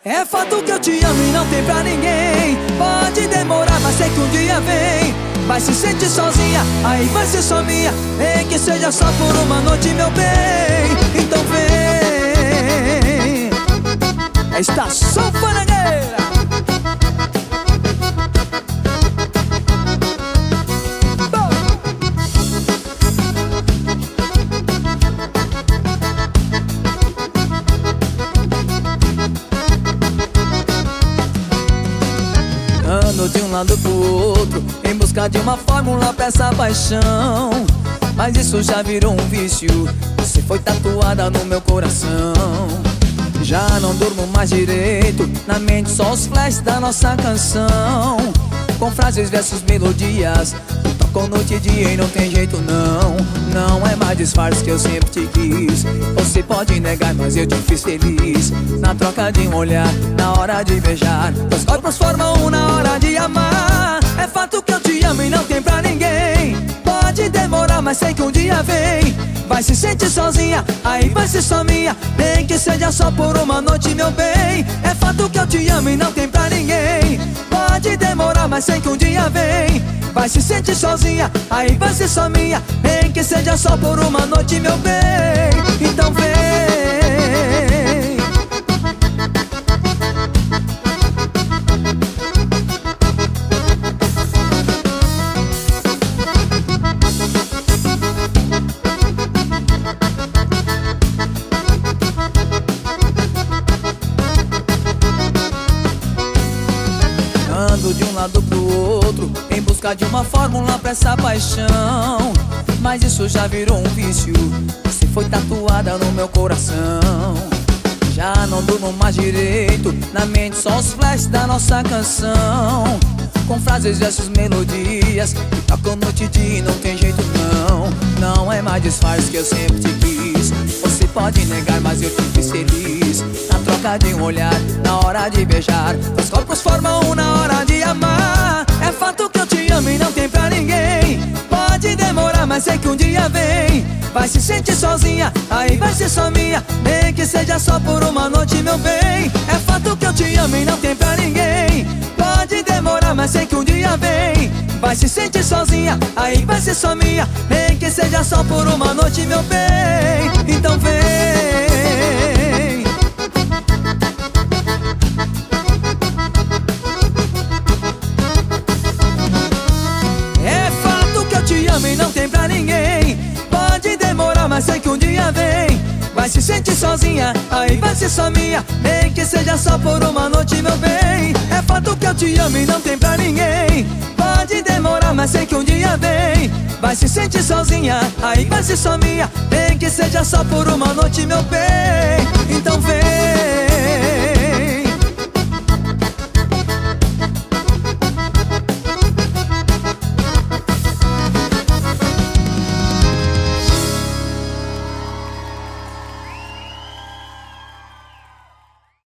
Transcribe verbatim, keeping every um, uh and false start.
É fato que eu te amo e não tem pra ninguém. Pode demorar, mas sei que um dia vem. Vai se sentir sozinha, aí vai ser só minha. Nem que seja só por uma noite, meu bem. Então vem. É Estação Fanangueira. Ando de um lado pro outro em busca de uma fórmula pra essa paixão. Mas isso já virou um vício. Você foi tatuada no meu coração. Já não durmo mais direito, na mente só os flashes da nossa canção. Com frases, versos, melodias que tocam noite e dia e não tem jeito não. Não é mais disfarce que eu sempre te quis. Você pode negar, mas eu te fiz feliz. Na troca de um olhar, na hora de beijar, os corpos formam um na hora de amar. É fato que eu te amo e não tem pra ninguém. Pode demorar, mas sei que um dia vem. Vai se sentir sozinha, aí vai ser só minha. Nem que seja só por uma noite, meu bem. É fato que eu te amo e não tem pra ninguém. Pode demorar, mas sei que um dia vem. Vai se sentir sozinha, aí vai ser só minha. Nem que seja só por uma noite, meu bem. Então vem. Ando de um lado pro outro em busca de uma fórmula pra essa paixão. Mas isso já virou um vício. Você foi tatuada no meu coração. Já não durmo mais direito, na mente só os flashes da nossa canção. Com frases, versos, melodias que tocam noite e dia e não tem jeito não. Não é mais disfarce que eu sempre te quis. Você pode negar, mas eu te fiz feliz. Na troca de um olhar, na hora de beijar, os corpos formam um na hora de amar. É fato que eu te amo e não tem pra ninguém. Pode demorar, mas sei que um dia vem. Vai se sentir sozinha, aí vai ser só minha. Nem que seja só por uma noite, meu bem. É fato que eu te amo e não tem pra ninguém. Pode demorar, mas sei que um dia vem. Vai se sentir sozinha, aí vai ser só minha. Nem que seja só por uma noite, meu bem. Então vem. É fato que eu te amo e não tem pra ninguém. Pode demorar, mas sei que um dia vem. Vai se sentir sozinha, aí vai ser só minha. Nem que seja só por uma noite, meu bem. É fato que eu te amo e não tem pra ninguém. Pode demorar, mas sei que um dia vem. Vai se sentir sozinha, aí vai ser só minha. Nem que seja só por uma noite, meu bem. Então vem.